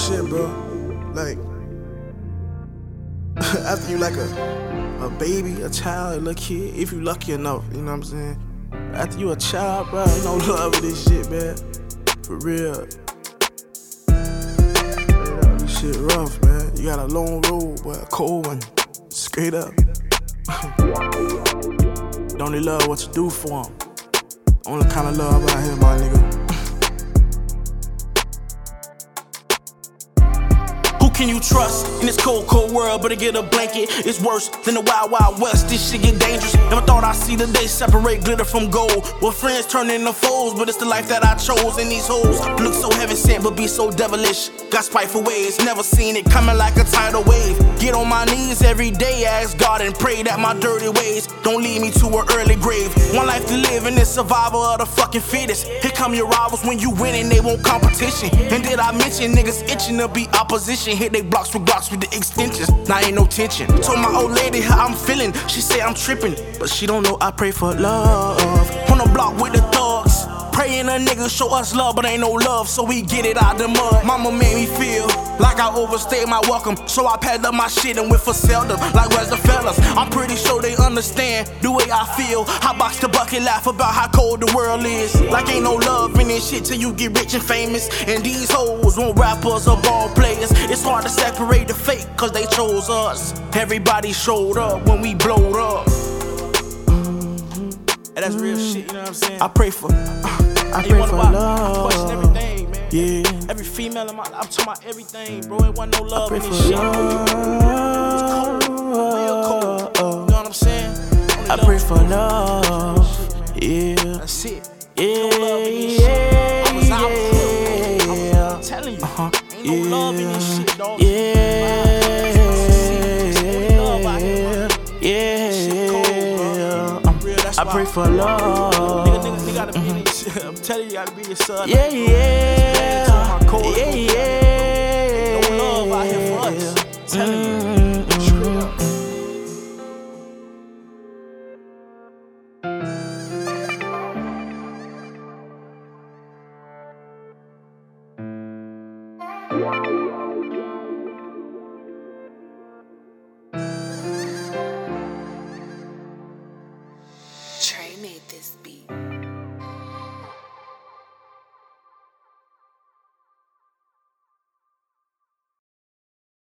shit, bro. Like, after you like a baby, a child, a little kid, if you lucky enough, you know what I'm saying? After you a child, bro, ain't no love with this shit, man. For real. This shit rough, man. You got a long road, but a cold one. Straight up. Don't only love what you do for them. Only kind of love out here, my nigga. Who can you trust in this cold, cold world? But to get a blanket, it's worse than the wild, wild west. This shit get dangerous. Never thought I'd see the day separate glitter from gold. Well, friends turn into foes, but it's the life that I chose. And these hoes look so heaven sent, but be so devilish. Got spiteful ways, never seen it coming like a tidal wave. Get on my knees every day, ask God and pray that my dirty ways don't lead me to an early grave. One life to live in this survival of the fucking fittest. Here come your rivals when you winning, they want competition. And did I mention niggas itching to be opposition? Hit they blocks with the extensions. Now ain't no tension. Told my old lady how I'm feeling. She say I'm tripping, but she don't know I pray for love. On the block with the thugs, praying a nigga show us love, but ain't no love, so we get it out the mud. Mama made me feel like I overstayed my welcome, so I packed up my shit and went for seldom. Like where's the fellas? I'm pretty sure they understand the way I feel. I box the bucket, laugh about how cold the world is. Like ain't no love in this shit till you get rich and famous. And these hoes want rappers or ball players. It's hard to separate the fake, cause they chose us. Everybody showed up when we blowed up. And that's real shit, you know what I'm saying? I pray for love. I question everything, man. Yeah. Every female in my life, I'm talking about everything, bro. It wasn't no love in this shit. It was cold, real cold. You know what I'm saying? Only I pray for love. Yeah. That's it. Yeah. No love in this shit. I was out here. I'm telling you. Ain't no love in this shit, dog. I pray for love. Nigga gotta be in this shit. I'm telling you, you gotta be yourself. Yeah. No love out here for us. I'm telling you.